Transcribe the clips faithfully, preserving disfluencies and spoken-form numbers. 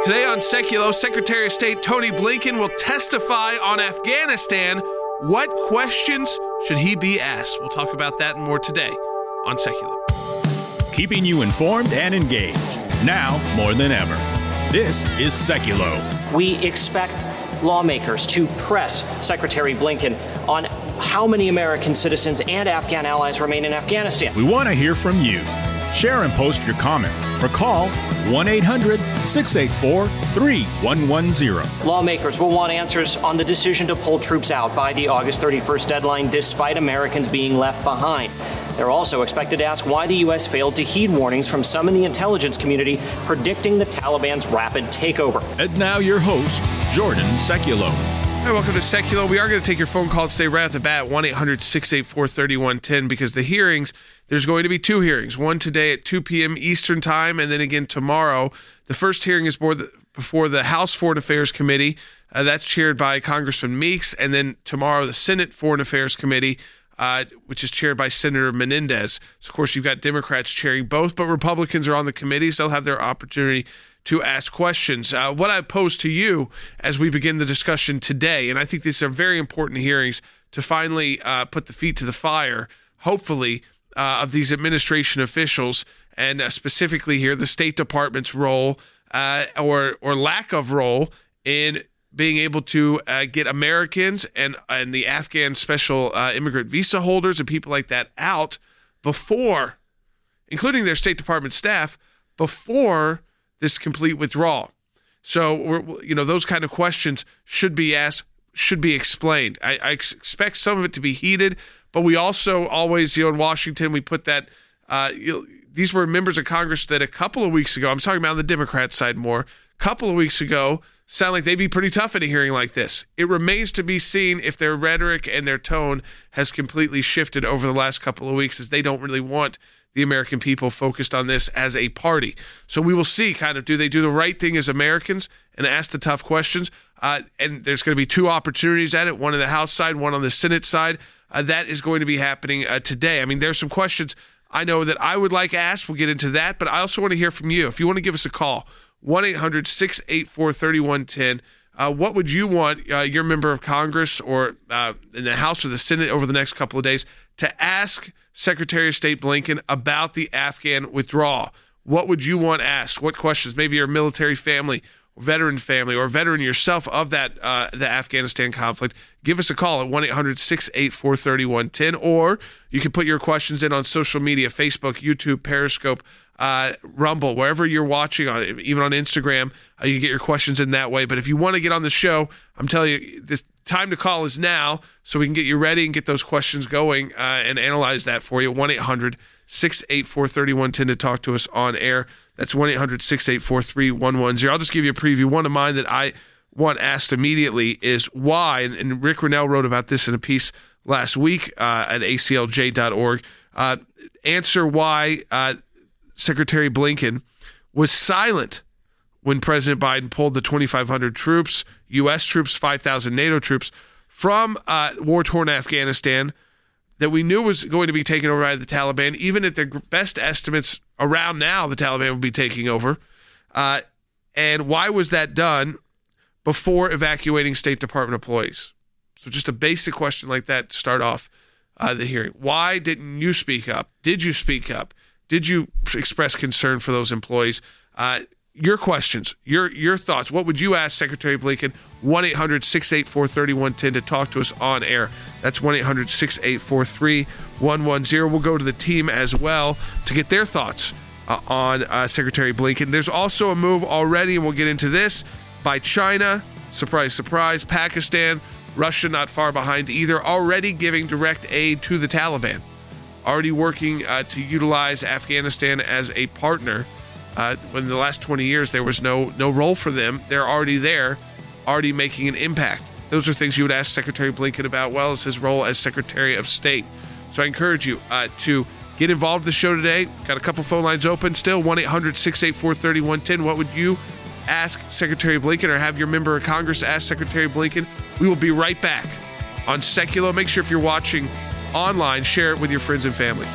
Today on Seculo, Secretary of State Tony Blinken will testify on Afghanistan. What questions should he be asked? We'll talk about that and more today on Seculo. Keeping you informed and engaged, now more than ever. This is Seculo. We expect lawmakers to press Secretary Blinken on how many American citizens and Afghan allies remain in Afghanistan. We want to hear from you. Share and post your comments or call one eight hundred six eight four three one one zero. Lawmakers will want answers on the decision to pull troops out by the August thirty-first deadline, despite Americans being left behind. They're also expected to ask why the U S failed to heed warnings from some in the intelligence community predicting the Taliban's rapid takeover. And now your host, Jordan Seculo. Hi, welcome to Seculo. We are going to take your phone call. Stay right at the bat, one eight hundred six eight four three one one zero, because the hearings, there's going to be two hearings, one today at two p.m. Eastern Time, and then again tomorrow. The first hearing is before the House Foreign Affairs Committee. Uh, that's chaired by Congressman Meeks, and then tomorrow the Senate Foreign Affairs Committee, uh, which is chaired by Senator Menendez. So, of course, you've got Democrats chairing both, but Republicans are on the committees. They'll have their opportunity to ask questions. Uh, what I pose to you as we begin the discussion today, and I think these are very important hearings to finally uh, put the feet to the fire, hopefully, uh, of these administration officials, and uh, specifically here, the State Department's role uh, or or lack of role in being able to uh, get Americans and, and the Afghan special uh, immigrant visa holders and people like that out before, including their State Department staff, before this complete withdrawal. So, we're, you know, those kind of questions should be asked, should be explained. I, I expect some of it to be heated, but we also always, you know, in Washington, we put that, uh, you know, these were members of Congress that a couple of weeks ago, I'm talking about on the Democrat side more, a couple of weeks ago, sound like they'd be pretty tough in a hearing like this. It remains to be seen if their rhetoric and their tone has completely shifted over the last couple of weeks, as they don't really want the American people focused on this as a party. So we will see kind of, do they do the right thing as Americans and ask the tough questions? Uh, and there's going to be two opportunities at it, one on the House side, one on the Senate side. Uh, that is going to be happening uh, today. I mean, there's some questions I know that I would like asked. We'll get into that, but I also want to hear from you. If you want to give us a call, one eight hundred six eight four three one one zero. Uh, what would you want uh, your member of Congress or uh, in the House or the Senate over the next couple of days to ask Secretary of State Blinken about the Afghan withdrawal? What would you want asked? What questions? Maybe your military family, or veteran family, or veteran yourself of that uh, the Afghanistan conflict. Give us a call at one eight hundred six eight four three one one zero, or you can put your questions in on social media, Facebook, YouTube, Periscope, uh, Rumble, wherever you're watching on it, even on Instagram. Uh, you can get your questions in that way. But if you want to get on the show, I'm telling you, the time to call is now, so we can get you ready and get those questions going uh, and analyze that for you. one eight hundred six eight four three one one zero to talk to us on air. That's one eight hundred six eight four three one one zero. I'll just give you a preview. One of mine that I want asked immediately is why, and, and Rick Rennell wrote about this in a piece last week uh, at A C L J dot org. Uh, answer why uh, Secretary Blinken was silent when President Biden pulled the twenty-five hundred troops, U S troops, five thousand NATO troops from uh, war-torn Afghanistan that we knew was going to be taken over by the Taliban. Even at their best estimates around now, the Taliban would be taking over. Uh, and why was that done before evacuating State Department employees? So just a basic question like that to start off uh, the hearing. Why didn't you speak up? Did you speak up? Did you express concern for those employees? Uh, your questions, your your thoughts. What would you ask Secretary Blinken? one eight hundred six eight four three one one zero to talk to us on air. That's one eight hundred six eight four three one one zero. We'll go to the team as well to get their thoughts uh, on uh, Secretary Blinken. There's also a move already, and we'll get into this, by China. Surprise, surprise. Pakistan, Russia not far behind either, already giving direct aid to the Taliban. Already working uh, to utilize Afghanistan as a partner. Uh, when in the last twenty years there was no no role for them, they're already there, already making an impact. Those are things you would ask Secretary Blinken about, well as his role as Secretary of State. So I encourage you uh, to get involved in the show today. Got a couple phone lines open still, one eight hundred six eight four three one one zero. What would you ask Secretary Blinken, or have your member of Congress ask Secretary Blinken? We will be right back on Seculo. Make sure if you're watching online, share it with your friends and family.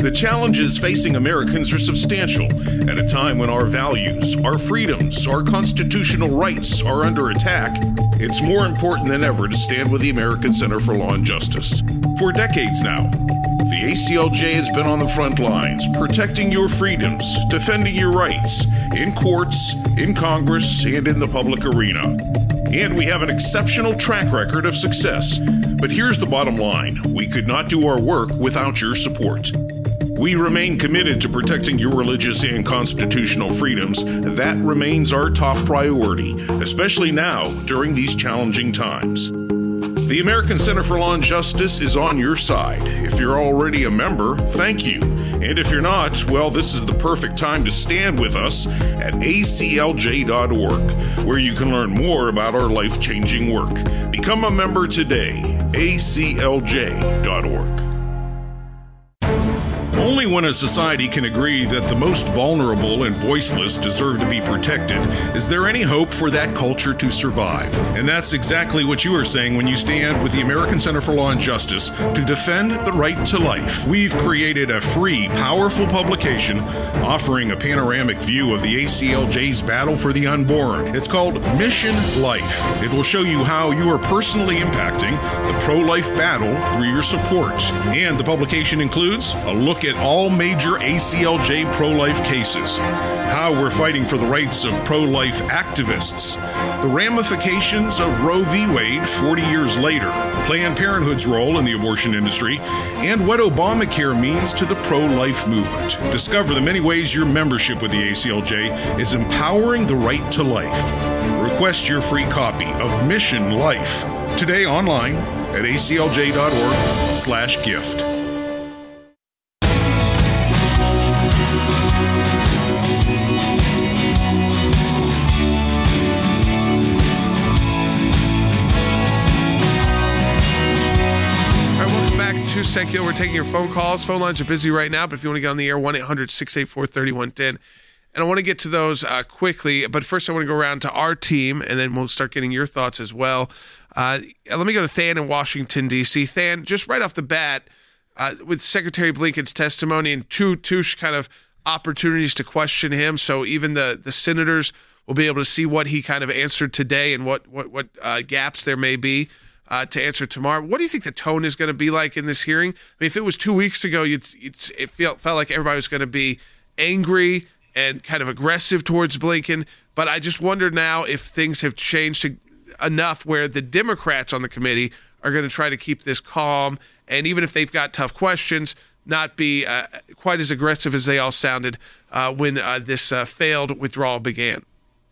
The challenges facing Americans are substantial at a time when our values, our freedoms, our constitutional rights are under attack. It's more important than ever to stand with the American Center for Law and Justice. For decades now, the A C L J has been on the front lines, protecting your freedoms, defending your rights, in courts, in Congress, and in the public arena. And we have an exceptional track record of success. But here's the bottom line. We could not do our work without your support. We remain committed to protecting your religious and constitutional freedoms. That remains our top priority, especially now during these challenging times. The American Center for Law and Justice is on your side. If you're already a member, thank you. And if you're not, well, this is the perfect time to stand with us at A C L J dot org, where you can learn more about our life-changing work. Become a member today, A C L J dot org. Only when a society can agree that the most vulnerable and voiceless deserve to be protected is there any hope for that culture to survive. And that's exactly what you are saying when you stand with the American Center for Law and Justice to defend the right to life. We've created a free, powerful publication offering a panoramic view of the A C L J's battle for the unborn. It's called Mission Life. It will show you how you are personally impacting the pro-life battle through your support. And the publication includes a look at all major A C L J pro-life cases, how we're fighting for the rights of pro-life activists, the ramifications of Roe v. Wade forty years later, Planned Parenthood's role in the abortion industry, and what Obamacare means to the pro-life movement. Discover the many ways your membership with the A C L J is empowering the right to life. Request your free copy of Mission Life today online at A C L J dot org slash gift. Secular, we're taking your phone calls. Phone lines are busy right now, but if you want to get on the air, one eight hundred six eight four three one one zero. And I want to get to those uh, quickly, but first I want to go around to our team, and then we'll start getting your thoughts as well. Uh, let me go to Than in Washington, D C. Than, just right off the bat, uh, with Secretary Blinken's testimony and two, two kind of opportunities to question him, so even the, the senators will be able to see what he kind of answered today and what, what, what uh, gaps there may be. Uh, to answer tomorrow. What do you think the tone is going to be like in this hearing? I mean, if it was two weeks ago, you'd, you'd, it felt, felt like everybody was going to be angry and kind of aggressive towards Blinken. But I just wonder now if things have changed enough where the Democrats on the committee are going to try to keep this calm. And even if they've got tough questions, not be uh, quite as aggressive as they all sounded uh, when uh, this uh, failed withdrawal began.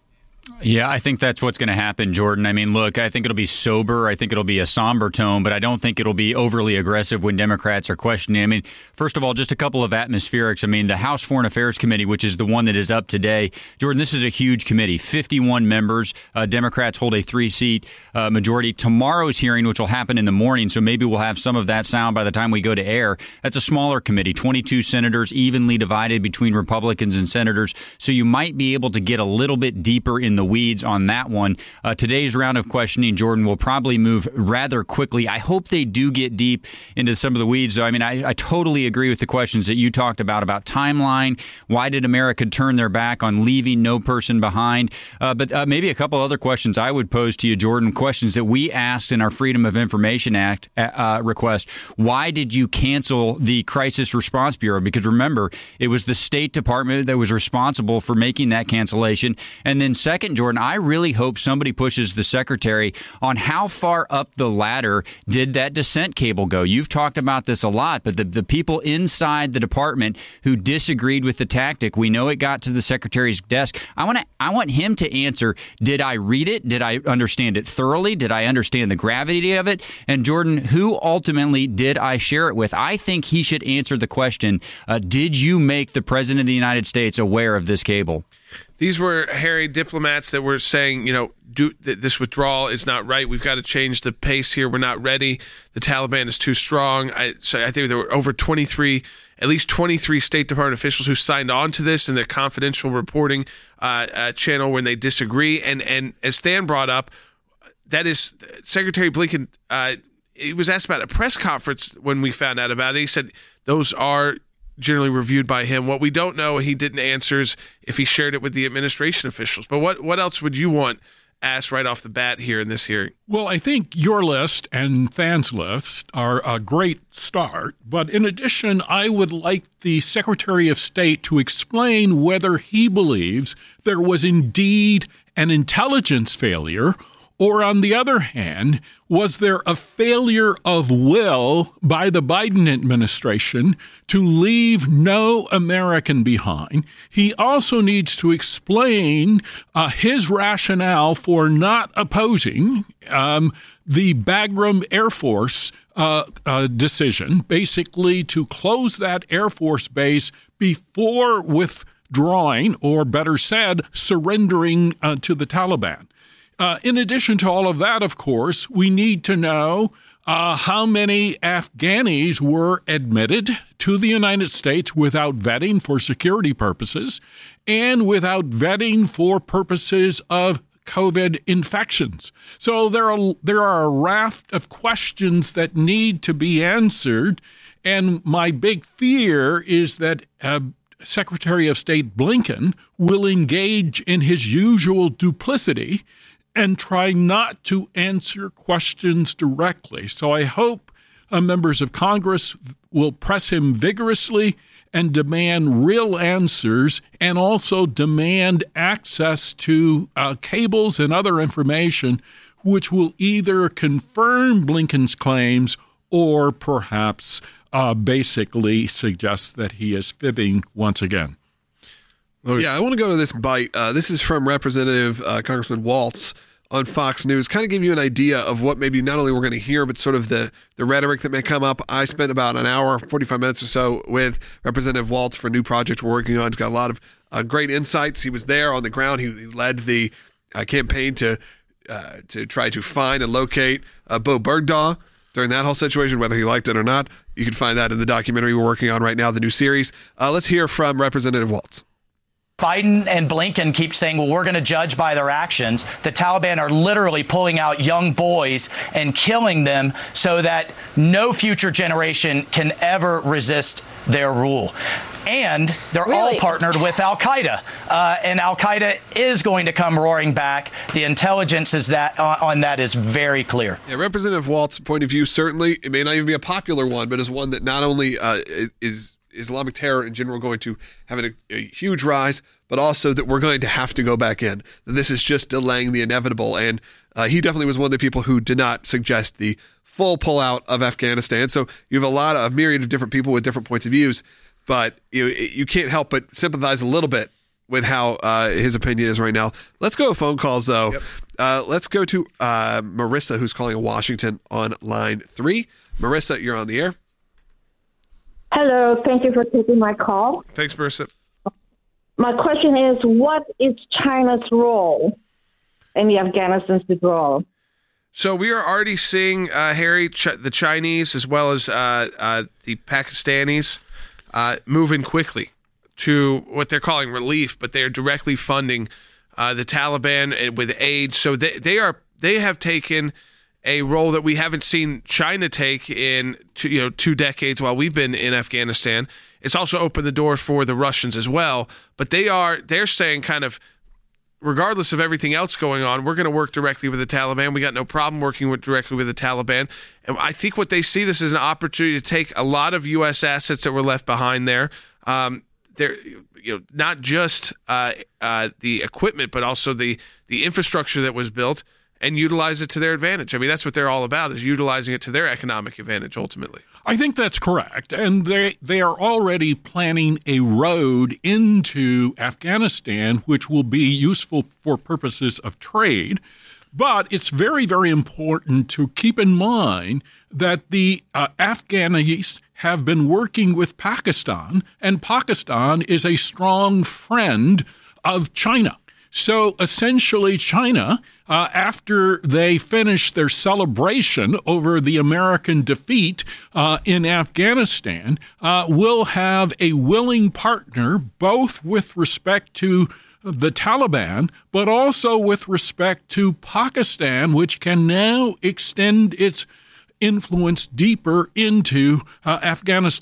Yeah, I think that's what's going to happen, Jordan. I mean, look, I think it'll be sober. I think it'll be a somber tone, but I don't think it'll be overly aggressive when Democrats are questioning. I mean, first of all, just a couple of atmospherics. I mean, the House Foreign Affairs Committee, which is the one that is up today, Jordan, this is a huge committee, fifty-one members. Uh, Democrats hold a three-seat uh, majority. Tomorrow's hearing, which will happen in the morning, so maybe we'll have some of that sound by the time we go to air. That's a smaller committee, twenty-two senators, evenly divided between Republicans and senators. So you might be able to get a little bit deeper in the weeds on that one. Uh, today's round of questioning, Jordan, will probably move rather quickly. I hope they do get deep into some of the weeds. I mean, I, I totally agree with the questions that you talked about, about timeline. Why did America turn their back on leaving no person behind? Uh, but uh, maybe a couple other questions I would pose to you, Jordan, questions that we asked in our Freedom of Information Act uh, request. Why did you cancel the Crisis Response Bureau? Because remember, it was the State Department that was responsible for making that cancellation. And then second, Jordan, I really hope somebody pushes the secretary on how far up the ladder did that dissent cable go. You've talked about this a lot, but the, the people inside the department who disagreed with the tactic, we know it got to the secretary's desk. I want to, I want him to answer, did I read it? Did I understand it thoroughly? Did I understand the gravity of it? And Jordan, who ultimately did I share it with? I think he should answer the question, uh, did you make the President of the United States aware of this cable? These were hairy diplomats that were saying, you know, do, th- this withdrawal is not right. We've got to change the pace here. We're not ready. The Taliban is too strong. I, so I think there were over twenty-three, at least twenty-three State Department officials who signed on to this in the confidential reporting uh, uh, channel when they disagree. And, and as Than brought up, that is Secretary Blinken, uh, he was asked about a press conference when we found out about it. He said those are generally reviewed by him. What we don't know, he didn't answer, is if he shared it with the administration officials. But what, what else would you want asked right off the bat here in this hearing? Well, I think your list and Than's list are a great start. But in addition, I would like the Secretary of State to explain whether he believes there was indeed an intelligence failure, or on the other hand, was there a failure of will by the Biden administration to leave no American behind? He also needs to explain uh, his rationale for not opposing um, the Bagram Air Force uh, uh, decision, basically to close that Air Force base before withdrawing, or better said, surrendering uh, to the Taliban. Uh, in addition to all of that, of course, we need to know uh, how many Afghanis were admitted to the United States without vetting for security purposes and without vetting for purposes of COVID infections. So there are there are a raft of questions that need to be answered, and my big fear is that uh, Secretary of State Blinken will engage in his usual duplicity and try not to answer questions directly. So I hope uh, members of Congress will press him vigorously and demand real answers, and also demand access to uh, cables and other information which will either confirm Blinken's claims or perhaps uh, basically suggest that he is fibbing once again. Yeah, I want to go to this bite. Uh, this is from Representative uh, Congressman Waltz on Fox News. Kind of give you an idea of what maybe not only we're going to hear, but sort of the, the rhetoric that may come up. I spent about an hour, forty-five minutes or so with Representative Waltz for a new project we're working on. He's got a lot of uh, great insights. He was there on the ground. He, he led the uh, campaign to uh, to try to find and locate uh, Bo Bergdahl during that whole situation, whether he liked it or not. You can find that in the documentary we're working on right now, the new series. Uh, let's hear from Representative Waltz. Biden and Blinken keep saying, well, we're going to judge by their actions. The Taliban are literally pulling out young boys and killing them so that no future generation can ever resist their rule. And they're really? all partnered with al-Qaeda. Uh, and al-Qaeda is going to come roaring back. The intelligence is that uh, on that is very clear. Yeah, Representative Waltz's point of view, certainly, it may not even be a popular one, but is one that not only uh, is Islamic terror in general going to have a, a huge rise, but also that we're going to have to go back in. This is just delaying the inevitable. And uh, he definitely was one of the people who did not suggest the full pullout of Afghanistan. So you have a lot of a myriad of different people with different points of views, but you you can't help but sympathize a little bit with how uh, his opinion is right now. Let's go to phone calls, though. Yep. Uh, let's go to uh, Marissa, who's calling in Washington on line three. Marissa, you're on the air. Hello, thank you for taking my call. Thanks, Marissa. My question is, what is China's role in the Afghanistan withdrawal? So we are already seeing, uh, Harry, Ch- the Chinese as well as uh, uh, the Pakistanis uh, moving quickly to what they're calling relief, but they are directly funding uh, the Taliban with aid. So they, they are they have taken a role that we haven't seen China take in two, you know, two decades while we've been in Afghanistan. It's also opened the door for the Russians as well. But they are they're saying kind of, regardless of everything else going on, we're going to work directly with the Taliban. We got no problem working with, directly with the Taliban. And I think what they see this as an opportunity to take a lot of U S assets that were left behind there. Um, they're you know not just uh, uh, the equipment, but also the the infrastructure that was built, and utilize it to their advantage. I mean, that's what they're all about, is utilizing it to their economic advantage, ultimately. I think that's correct. And they they are already planning a road into Afghanistan, which will be useful for purposes of trade. But it's very, very important to keep in mind that the uh, Afghanis have been working with Pakistan, and Pakistan is a strong friend of China. So essentially, China, uh, after they finish their celebration over the American defeat uh, in Afghanistan, uh, will have a willing partner, both with respect to the Taliban, but also with respect to Pakistan, which can now extend its influence deeper into uh, Afghanistan.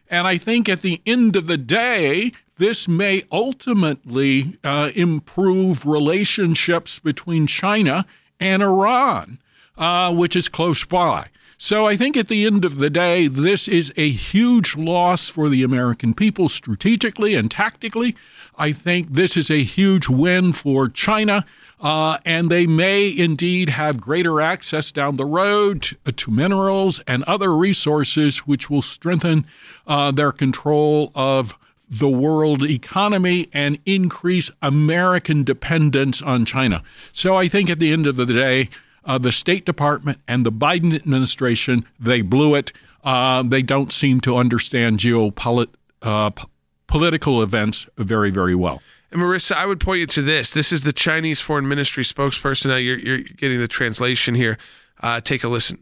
And I think at the end of the day, this may ultimately uh, improve relationships between China and Iran, uh, which is close by. So I think at the end of the day, this is a huge loss for the American people strategically and tactically. I think this is a huge win for China, uh, and they may indeed have greater access down the road to, to minerals and other resources, which will strengthen uh, their control of the world economy and increase American dependence on China. So I think at the end of the day, Uh, the State Department and the Biden administration, they blew it. Uh, they don't seem to understand geopolitical uh, p- political events very, very well. And Marissa, I would point you to this. This is the Chinese Foreign Ministry spokesperson. Now you're, you're getting the translation here. Uh, take a listen.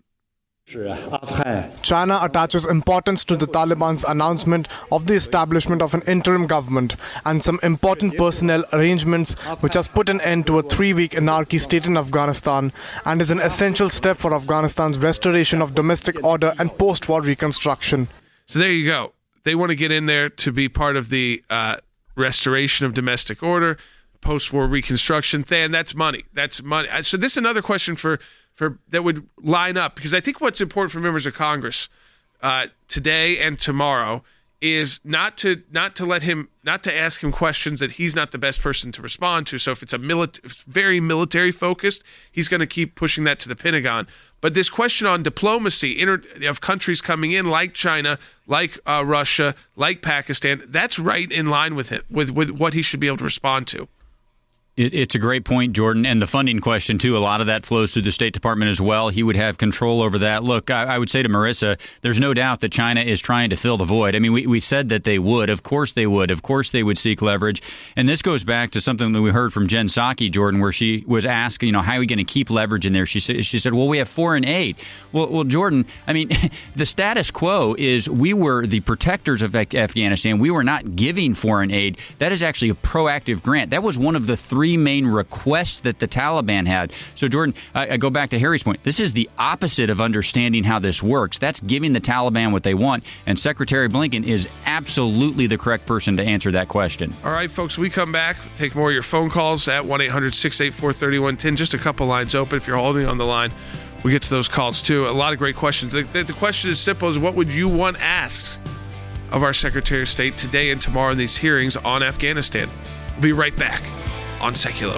China attaches importance to the Taliban's announcement of the establishment of an interim government and some important personnel arrangements, which has put an end to a three-week anarchy state in Afghanistan and is an essential step for Afghanistan's restoration of domestic order and post-war reconstruction. So there you go. They want to get in there to be part of the uh, restoration of domestic order, post-war reconstruction. Than, that's money. That's money. So this is another question for for that would line up, because I think what's important for members of Congress uh, today and tomorrow is not to not to let him not to ask him questions that he's not the best person to respond to. So if it's a milita- very military focused, he's going to keep pushing that to the Pentagon. But this question on diplomacy inter- of countries coming in like China, like uh, Russia, like Pakistan, that's right in line with it, with with what he should be able to respond to. It, it's a great point, Jordan. And the funding question, too, a lot of that flows through the State Department as well. He would have control over that. Look, I, I would say to Marissa, there's no doubt that China is trying to fill the void. I mean, we, we said that they would. Of course they would. Of course they would seek leverage. And this goes back to something that we heard from Jen Psaki, Jordan, where she was asked, you know, how are we going to keep leverage in there? She said, she said, well, we have foreign aid. Well, well, Jordan, I mean, the status quo is we were the protectors of Afghanistan. We were not giving foreign aid. That is actually a proactive grant. That was one of the three main requests that the Taliban had. So, Jordan, I, I go back to Harry's point. This is the opposite of understanding how this works. That's giving the Taliban what they want. And Secretary Blinken is absolutely the correct person to answer that question. All right, folks, we come back. Take more of your phone calls at one eight hundred six eight four three one one zero. Just a couple lines open. If you're holding on the line, we get to those calls, too. A lot of great questions. The, the, the question is simple: is what would you want asked of our Secretary of State today and tomorrow in these hearings on Afghanistan? We'll be right back on Secular.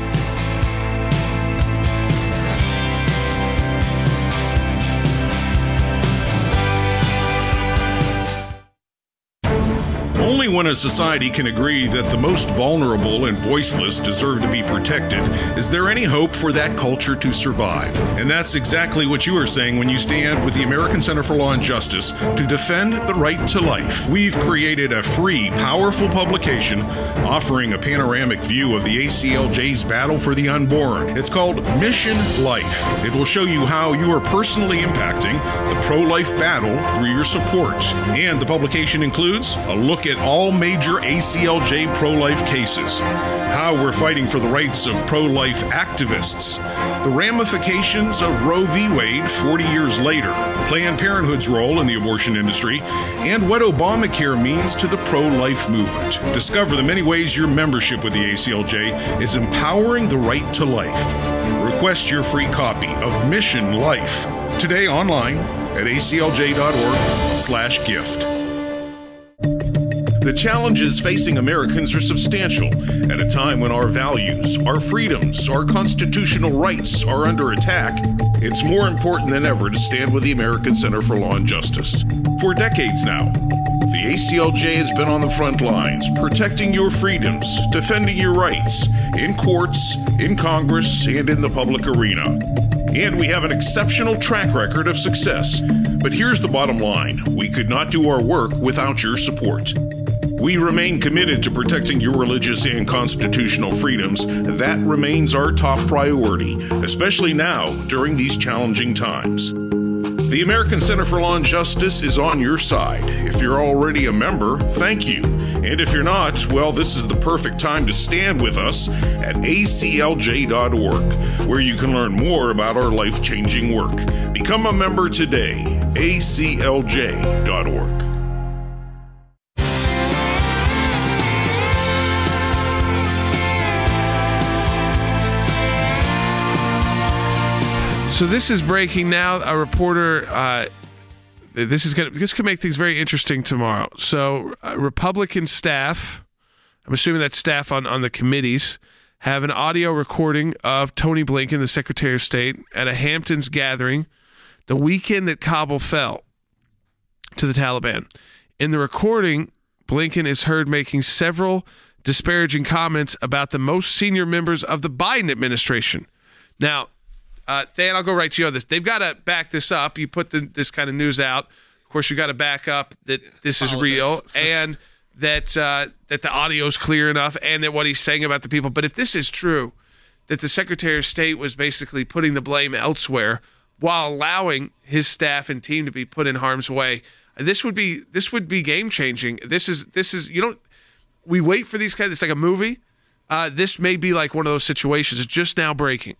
Only when a society can agree that the most vulnerable and voiceless deserve to be protected is there any hope for that culture to survive. And that's exactly what you are saying when you stand with the American Center for Law and Justice to defend the right to life. We've created a free, powerful publication offering a panoramic view of the A C L J's battle for the unborn. It's called Mission Life. It will show you how you are personally impacting the pro-life battle through your support. And the publication includes a look at all major A C L J pro-life cases, how we're fighting for the rights of pro-life activists, the ramifications of Roe v. Wade forty years later, Planned Parenthood's role in the abortion industry, and what Obamacare means to the pro-life movement. Discover the many ways your membership with the A C L J is empowering the right to life. Request your free copy of Mission Life today online at A C L J dot org slash gift. The challenges facing Americans are substantial at a time when our values, our freedoms, our constitutional rights are under attack. It's more important than ever to stand with the American Center for Law and Justice. For decades now, the A C L J has been on the front lines, protecting your freedoms, defending your rights, in courts, in Congress, and in the public arena. And we have an exceptional track record of success. But here's the bottom line. We could not do our work without your support. We remain committed to protecting your religious and constitutional freedoms. That remains our top priority, especially now during these challenging times. The American Center for Law and Justice is on your side. If you're already a member, thank you. And if you're not, well, this is the perfect time to stand with us at A C L J dot org, where you can learn more about our life-changing work. Become a member today, A C L J dot org. So this is breaking now. A reporter. Uh, this is gonna. This could make things very interesting tomorrow. So uh, Republican staff, I'm assuming that's staff on, on the committees, have an audio recording of Tony Blinken, the Secretary of State, at a Hamptons gathering the weekend that Kabul fell to the Taliban. In the recording, Blinken is heard making several disparaging comments about the most senior members of the Biden administration. Now, uh, Than, I'll go right to you on this. They've got to back this up. You put the, this kind of news out. Of course, you got to back up that this is Politics. real and that uh, that the audio is clear enough and that what he's saying about the people. But if this is true, that the Secretary of State was basically putting the blame elsewhere while allowing his staff and team to be put in harm's way, this would be this would be game changing. This is this is you don't. We wait for these kinds. It's like a movie. Uh, this may be like one of those situations. It's just now breaking.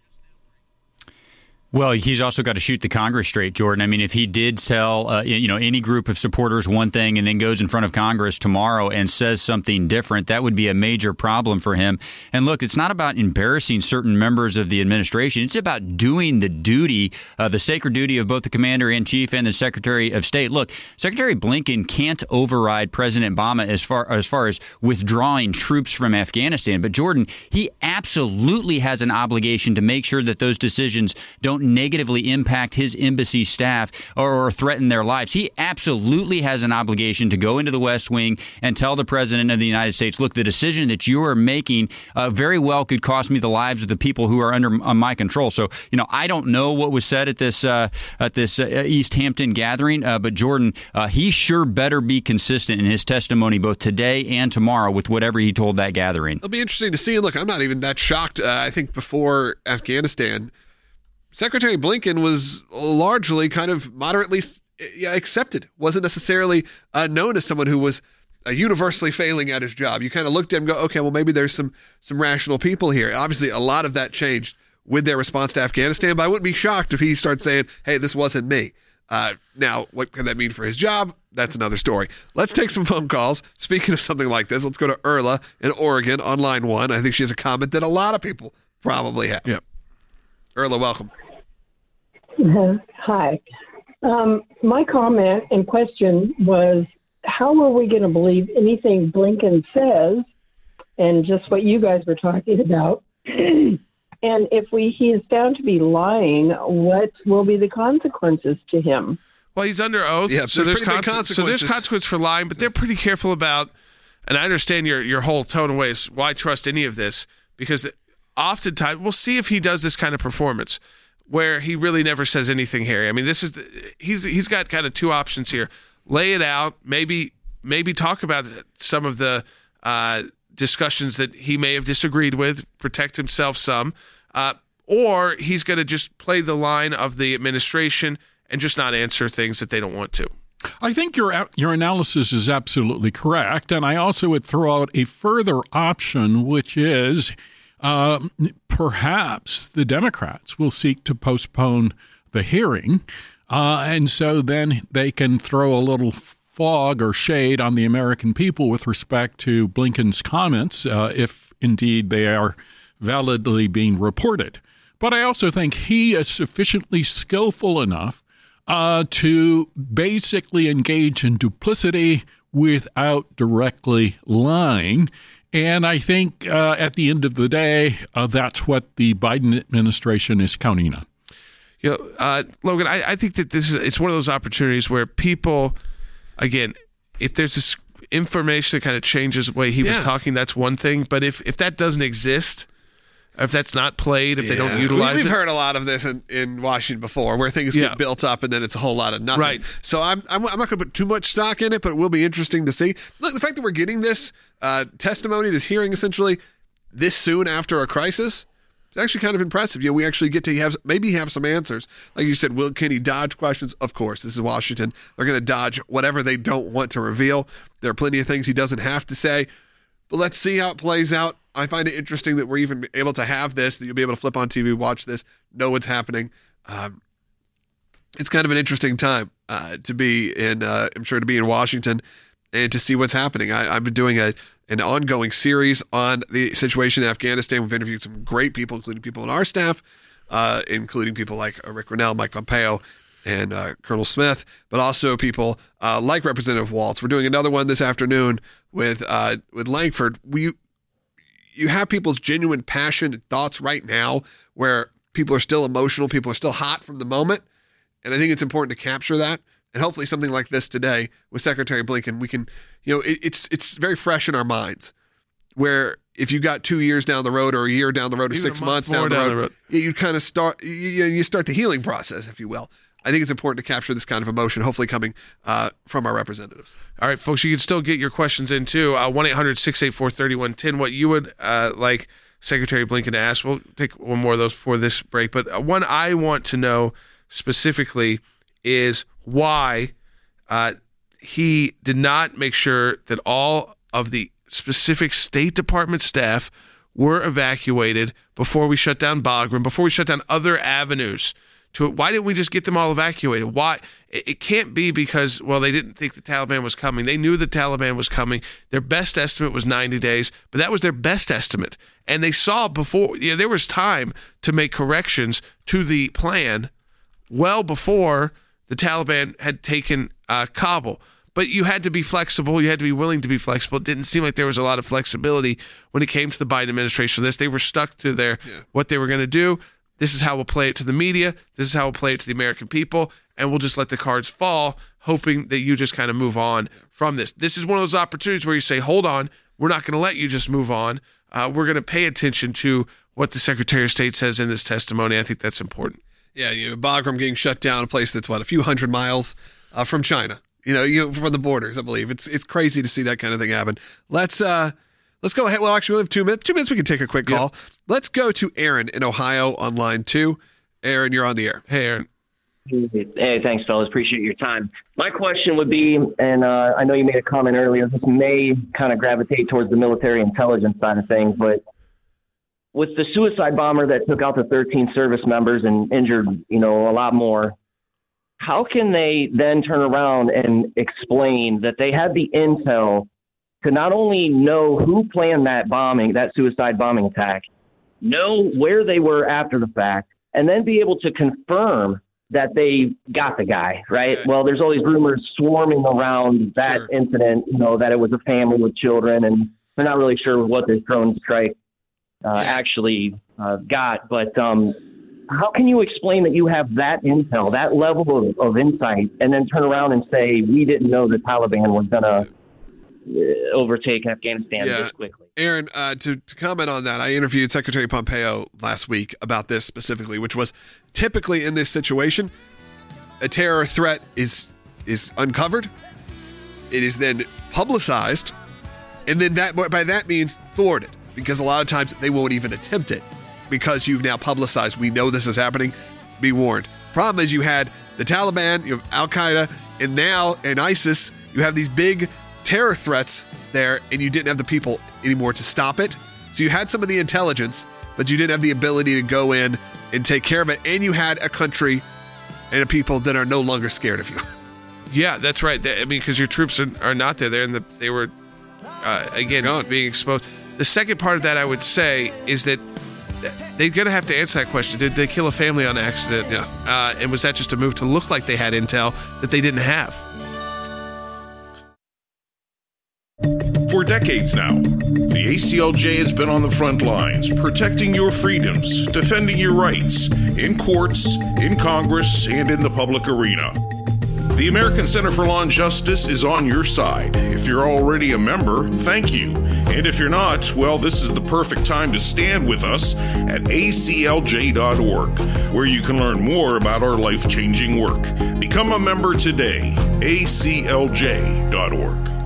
Well, he's also got to shoot the Congress straight, Jordan. I mean, if he did tell, uh, you know, any group of supporters one thing and then goes in front of Congress tomorrow and says something different, that would be a major problem for him. And look, it's not about embarrassing certain members of the administration. It's about doing the duty, uh, the sacred duty of both the commander-in-chief and the Secretary of State. Look, Secretary Blinken can't override President Obama as far as far as withdrawing troops from Afghanistan. But Jordan, he absolutely has an obligation to make sure that those decisions don't negatively impact his embassy staff or, or threaten their lives. He absolutely has an obligation to go into the West Wing and tell the President of the United States, look, the decision that you are making uh, very well could cost me the lives of the people who are under uh, my control. So, you know, I don't know what was said at this uh, at this uh, East Hampton gathering, uh, but Jordan, uh, he sure better be consistent in his testimony both today and tomorrow with whatever he told that gathering. It'll be interesting to see. Look, I'm not even that shocked. Uh, I think before Afghanistan, Secretary Blinken was largely kind of moderately yeah, accepted. Wasn't necessarily uh, known as someone who was uh, universally failing at his job. You kind of looked at him and go, okay, well, maybe there's some some rational people here. Obviously, a lot of that changed with their response to Afghanistan, but I wouldn't be shocked if he starts saying, hey, this wasn't me. Uh, now, what can that mean for his job? That's another story. Let's take some phone calls. Speaking of something like this, let's go to Erla in Oregon on line one. I think she has a comment that a lot of people probably have. Yep. Erla, welcome. Uh, hi. Um, my comment and question was, how are we going to believe anything Blinken says and just what you guys were talking about? And if we he is found to be lying, what will be the consequences to him? Well, he's under oath, yeah, so there's, there's conse- so there's consequence for lying, but they're pretty careful about, and I understand your, your whole tone and ways, why trust any of this, because oftentimes, we'll see if he does this kind of performance, where he really never says anything, Harry. I mean, this is the, he's he's got kind of two options here: lay it out, maybe maybe talk about some of the uh, discussions that he may have disagreed with, protect himself some, uh, or he's going to just play the line of the administration and just not answer things that they don't want to. I think your your analysis is absolutely correct, and I also would throw out a further option, which is Uh, perhaps the Democrats will seek to postpone the hearing, uh, and so then they can throw a little fog or shade on the American people with respect to Blinken's comments, uh, if indeed they are validly being reported. But I also think he is sufficiently skillful enough uh, to basically engage in duplicity without directly lying. And I think uh, at the end of the day, uh, that's what the Biden administration is counting on. You know, uh, Logan, I, I think that this is it's one of those opportunities where people, again, if there's this information that kind of changes the way he yeah. was talking, that's one thing. But if, if that doesn't exist, if that's not played, if yeah. they don't utilize we, we've it. We've heard a lot of this in, in Washington before, where things yeah. get built up and then it's a whole lot of nothing. Right. So I'm, I'm, I'm not going to put too much stock in it, but it will be interesting to see. Look, the fact that we're getting this uh, testimony, this hearing essentially this soon after a crisis, it's actually kind of impressive. You know, we actually get to have maybe have some answers. Like you said, will can he dodge questions? Of course, this is Washington. They're going to dodge whatever they don't want to reveal. There are plenty of things he doesn't have to say. But let's see how it plays out. I find it interesting that we're even able to have this, that you'll be able to flip on T V, watch this, know what's happening. Um, it's kind of an interesting time uh, to be in, uh, I'm sure, to be in Washington and to see what's happening. I, I've been doing a an ongoing series on the situation in Afghanistan. We've interviewed some great people, including people on our staff. uh, including people like Rick Grinnell, Mike Pompeo, and uh, Colonel Smith, but also people uh, like Representative Waltz. We're doing another one this afternoon with uh, with Langford. We, you have people's genuine passion and thoughts right now where people are still emotional, people are still hot from the moment, and I think it's important to capture that. And hopefully something like this today with Secretary Blinken, we can, you know, it, it's it's very fresh in our minds. Where if you got two years down the road or a year down the road or Even six months down, down the down road, the road. you kind of start you, you start the healing process, if you will. I think it's important to capture this kind of emotion, hopefully coming uh, from our representatives. All right, folks, you can still get your questions in too. Uh, one eight hundred six eight four three one one zero. What you would uh, like Secretary Blinken to ask. We'll take one more of those before this break. But uh, one I want to know specifically is why uh, he did not make sure that all of the specific State Department staff were evacuated before we shut down Bagram, before we shut down other avenues. To why didn't we just get them all evacuated? Why? It, it can't be because, well, they didn't think the Taliban was coming. They knew the Taliban was coming. Their best estimate was ninety days, but that was their best estimate. And they saw before, you know, there was time to make corrections to the plan well before the Taliban had taken uh, Kabul. But you had to be flexible. You had to be willing to be flexible. It didn't seem like there was a lot of flexibility when it came to the Biden administration. This they were stuck to their yeah. what they were going to do. This is how we'll play it to the media. This is how we'll play it to the American people, and we'll just let the cards fall, hoping that you just kind of move on from this. This is one of those opportunities where you say, "Hold on, we're not going to let you just move on. Uh, we're going to pay attention to what the Secretary of State says in this testimony." I think that's important. Yeah, you know, Bagram getting shut down, a place that's what a few hundred miles uh, from China. You know, you know, from the borders, I believe. It's it's crazy to see that kind of thing happen. Let's uh, let's go ahead. Well, actually, we have two minutes. Two minutes, we can take a quick call. Yeah. Let's go to Aaron in Ohio on line two. Aaron, you're on the air. Hey, Aaron. Hey, thanks, fellas. Appreciate your time. My question would be, and uh, I know you made a comment earlier, this may kind of gravitate towards the military intelligence side of things, but with the suicide bomber that took out the thirteen service members and injured, you know, a lot more, how can they then turn around and explain that they had the intel to not only know who planned that bombing, that suicide bombing attack, know where they were after the fact, and then be able to confirm that they got the guy, right? Well, there's all these rumors swarming around that sure. incident, you know, that it was a family with children, and they're not really sure what this drone strike uh, yeah. actually uh, got. But um, how can you explain that you have that intel, that level of, of insight, and then turn around and say, we didn't know the Taliban was going to overtake Afghanistan yeah. this quickly? Aaron, uh, to, to comment on that, I interviewed Secretary Pompeo last week about this specifically, which was typically in this situation, a terror threat is is uncovered. It is then publicized, and then that by that means thwarted, because a lot of times they won't even attempt it because you've now publicized, we know this is happening, be warned. Problem is you had the Taliban, you have Al-Qaeda, and now in ISIS, you have these big terror threats there, and you didn't have the people anymore to stop it. So you had some of the intelligence, but you didn't have the ability to go in and take care of it. And you had a country and a people that are no longer scared of you. Yeah, that's right. I mean, because your troops are, are not there. They're in the, they were, uh, again, Gone. being exposed. The second part of that, I would say, is that they're going to have to answer that question. Did they kill a family on accident? Yeah. Uh, and was that just a move to look like they had intel that they didn't have? For decades now, the A C L J has been on the front lines, protecting your freedoms, defending your rights, in courts, in Congress, and in the public arena. The American Center for Law and Justice is on your side. If you're already a member, thank you. And if you're not, well, this is the perfect time to stand with us at A C L J dot org, where you can learn more about our life-changing work. Become a member today, A C L J dot org.